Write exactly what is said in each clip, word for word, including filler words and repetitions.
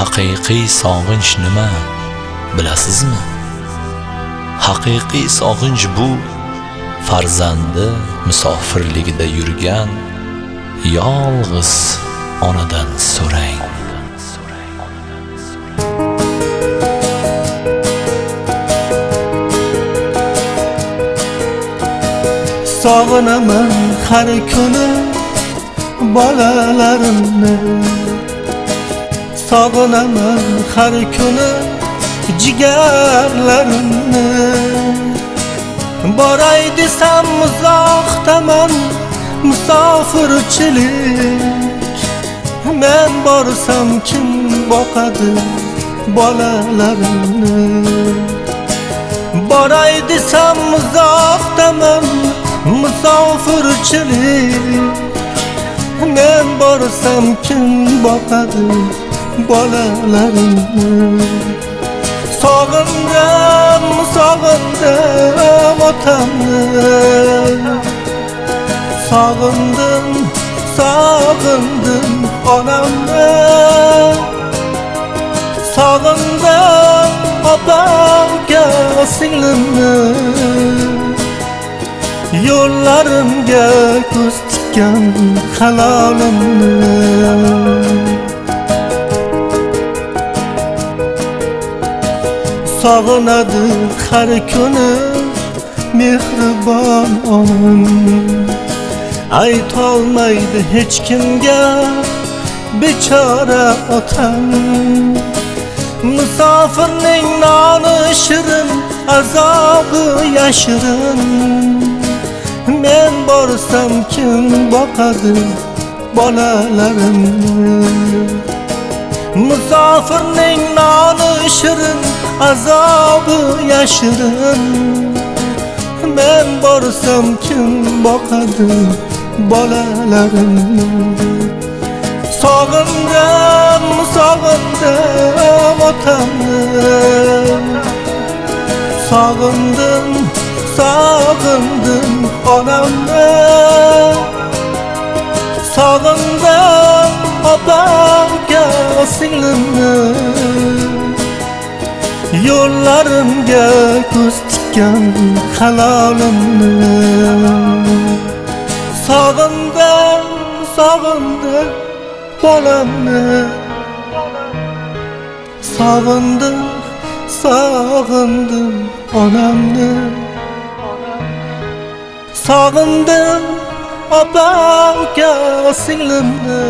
Haqiqiy sog'inch nima bilasizmi? Haqiqiy sog'inch bu farzandi musofirligida yurgan yolg'iz onadan so'rang. Sog'inaman har kuni bolalarimni, sog'inaman har kuni jigarlarimni. Boray desam uzoqdaman musofirchilik, men borsam kim boqadi bolalarimni? Boray desam uzoqdaman musofirchilik, men borsam kim boqadi bolalarimni? Sog'indim, sog'indim otamni, sog'indim, sog'indim onamni, sog'indim opamga singlimni. Yo'llarimga ko'z tikkan halolimni. Sog'inadi har kuni mehribon onam, aytolmaydi hech kimga bechora otam. Musofirning noni shirin, azobi yashirin, men borsam kim boqadi bolalarimni? Musofirning noni shirin, azobi yashirin, men borsam kim boqadi bolalarimni? Sog'indim, sog'indim otamni, sog'indim, sog'indim onamni, sog'indim opamga singlimni. Yo'llarimga ko'z tikkan halolimni. Sog'indim, sog'indim bolamni, sog'indim, sog'indim onamni, sog'indim opamga singlimni.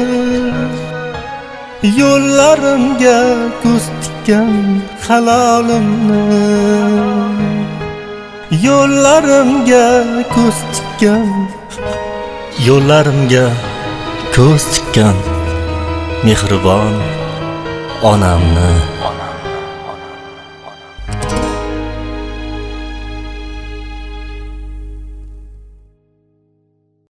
Yo'llarimga ko'z tikkan halolimni, yo'llarimga ko'z tikkan, yo'llarimga ko'z tikkan mehribon onamni.